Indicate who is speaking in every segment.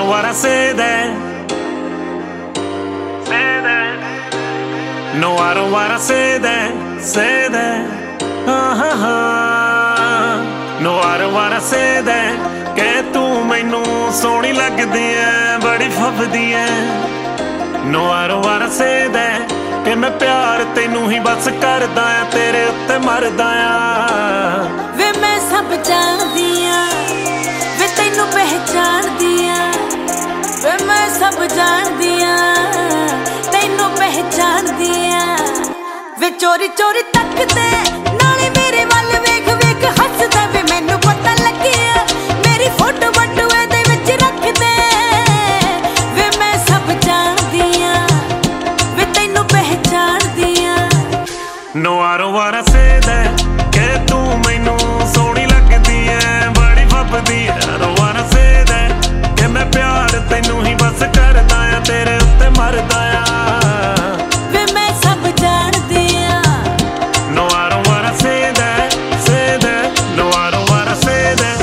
Speaker 1: wanna say that. No, I don't wanna say that. No, I don't wanna say that. कि तू मैनू सोहनी लगदी ऐ, बड़ी फबदी ऐ. No, I don't wanna say that. कि मैं प्यार तैनू ही बस करदा आ, तेरे उत्ते मरदा आ.
Speaker 2: वे मैं सब जानदी आ, वे तैनू पहचानदी आ. वे मैं सब जानदी आ, तैनू पहचानदी आ. वे चोरी चोरी तकदे नाले मेरे वल वेख वेख हसदा. वे मैनू पता लगिया मेरी फोटो बटुए दे विच रखदे. वे मैं सब जानदी आ, वे तैनू पहचानदी आ.
Speaker 1: No, I don't wanna say that. कि तू मैनू सोहनी लगदी ऐ, बड़ी फबदी ऐ. I don't wanna say that. कि मैं प्यार तैनू ही बस करदा आ, तेरे उत्ते मरदा आ.
Speaker 2: वे मैं सब जानदी आ.
Speaker 1: No, I don't wanna say that. No, I don't wanna say that.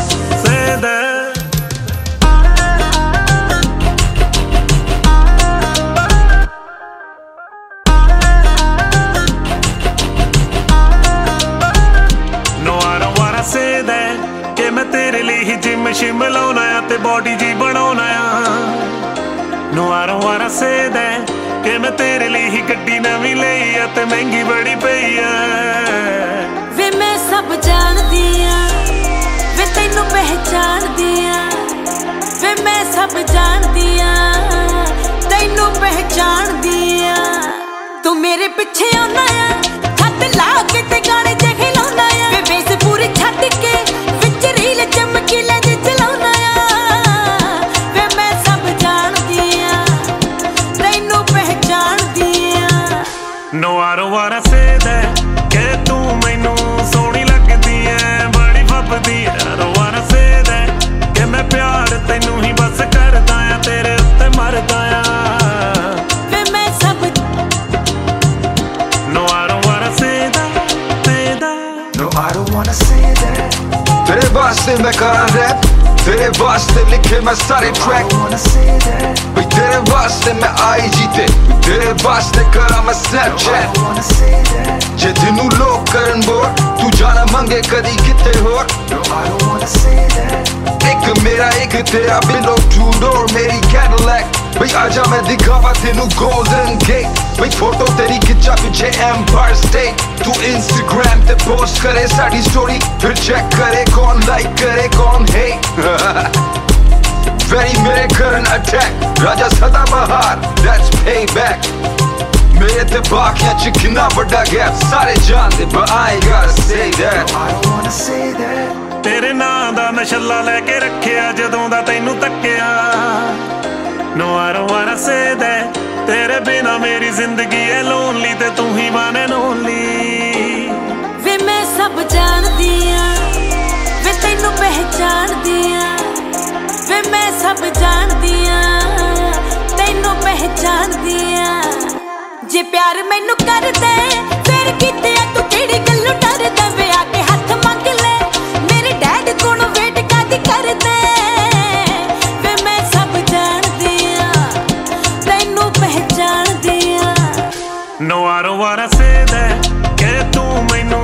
Speaker 1: No, I don't wanna say that. कि मैं तेरे लिए ही जिम शिम लाउणा आ ते बॉडी जी बनाउणा आ. No, I don't wanna say that. कि मैं तेरे लिए ही गड्डी नवीं लई आ ते महंगी बड़ी पई आ.
Speaker 2: वे मैं सब जानदी आ, वे तैनू पहचानदी आ. वे मैं सब जानदी आ, तैनू पहचानदी आ. तू मेरे पिछे आउणा आ, छत ला के ते गाने जे खिलाउणा आ. वे बेस पूरी छत के विच रील चमकीले जे चलाउणा आ. वे मैं सब जानदी आ, तैनू पहचानदी आ.
Speaker 1: No, I don't wanna say that. कि तू मैनू सोहनी लगदी ऐ, बड़ी फबदी ऐ. I don't wanna say that. कि मैं प्यार तैनू ही बस करदा आ, तेरे उत्ते मरदा आ.
Speaker 2: वे मैं सब
Speaker 1: No, I don't wanna say that.
Speaker 3: No, I don't wanna say that. तेरे वास्ते मैं करा रैप, तेरे वास्ते लिखे मैं सारे ट्रैक. भाई तेरे वास्ते मैं आई जीते, तेरे वास्ते करा मैं स्नैपचैट. जे तेनू लोग करन बोर, तू जाना मंगे कदी किते होर. एक मेरा एक तेरा बिलो टू डोर मेरी कैडिलैक. भाई आजा मैं दिखावा तेनू गोल्डन गेट. भाई फोटो तेरी खिंचा पीछे एम्पायर स्टेट. तू इंस्टाग्राम ते पोस्ट करे साडी स्टोरी, फिर चेक करे कौन लाइक करे कौन हेट. वेरी मेरे करन अटैक, राजा सदा बहार, that's payback. मेरे ते बाकियां च किन्ना बड़ा गैप, सारे जानदे but I ain't gotta say that. I don't wanna say that.
Speaker 1: तेरे नां दा मैं छल्ला लेके रखिया जदों दा तैनू तक्किया. No, I don't wanna say that. तेरे बिना मेरी जिंदगी है लोनली, ते तू ही वन एंड ओनली.
Speaker 2: वे मैं सब जानदी आ, वे तैनू पहचानदी आ. वे मैं सब जानदी आ, तैनू पहचानदी आ. जे प्यार मैनू कर दे फिर किते तू केड़ी गल्लों डरदा. वे आके हथ मंग ले मेरे डैड कोलों, वेट कादी कर दे. वे मैं सब जानदी आ, तैनू पहचानदी आ.
Speaker 1: No, I don't wanna say that. कि तू मैनू